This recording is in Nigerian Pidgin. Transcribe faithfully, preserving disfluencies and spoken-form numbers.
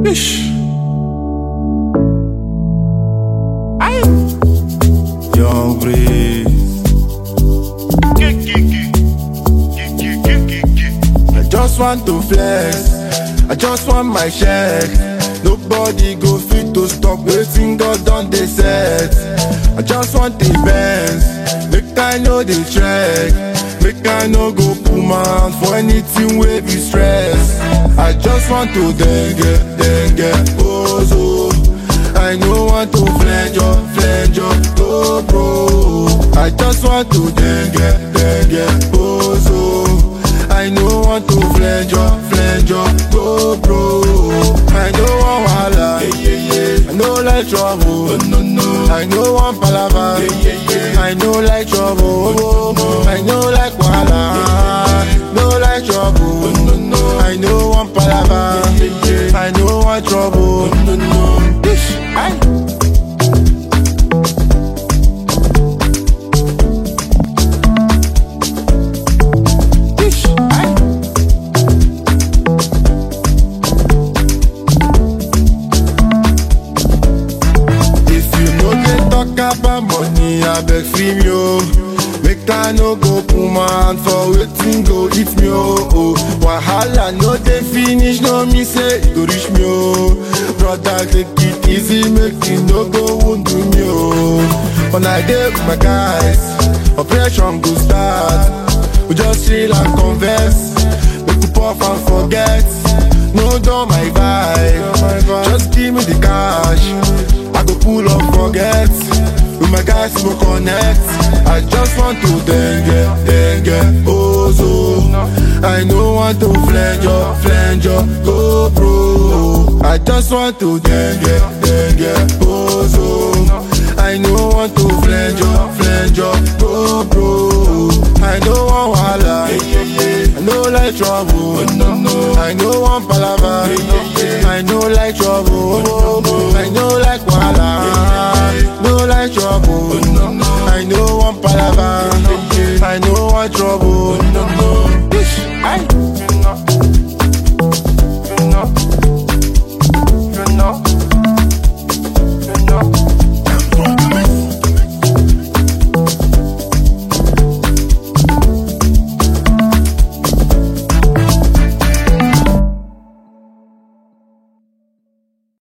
Ish. Aye. Young Breeze. I just want to flex. I just want my check. Nobody go fit to stop waiting. God done they set. I just want the Benz. Make I know the track. Make I no go pull my hand for anything wey be stress. I just want to dengue, dengue, bozo. I no want to flange up, flange up, go bro. I just want to dengue, dengue, bozo. I no want to flange up, flange up, go bro. I no want wahala, yeah, yeah, yeah. I no like trouble, oh, no, no. I no want palava, yeah, yeah, yeah. I no like trouble, oh, oh. I no like wahala, no like trouble, oh, no, no. I no want palava, yeah, yeah, yeah. I no want trouble, oh, no, no. Ish, aye. About money, I beg free me, oh. Make I no go put my hand for waiting, go eat me, oh, oh. Wahala no dey finish, no me say it go reach me, oh. Brother, take it easy, make it no go wound me, oh. When I dey with my guys, operation go start. We just chill and converse, make we puff and forget. No do my vibe, just give me the cash. I go pull up, forget. With my guys we connect. I just want to dengue, dengue, bozo. I no want to flange up, flange up, go bro. I just want to dengue, dengue, bozo. I no want to flange up, flange up, go bro. I no want wahala, yeah, yeah, yeah. I no like trouble, oh, no, no. I no want palava, yeah, yeah, yeah. I no like trouble, oh, oh. I no like wahala, yeah, yeah, yeah. No like trouble, oh, no, no. I no want palava, yeah, yeah, yeah. I no want trouble.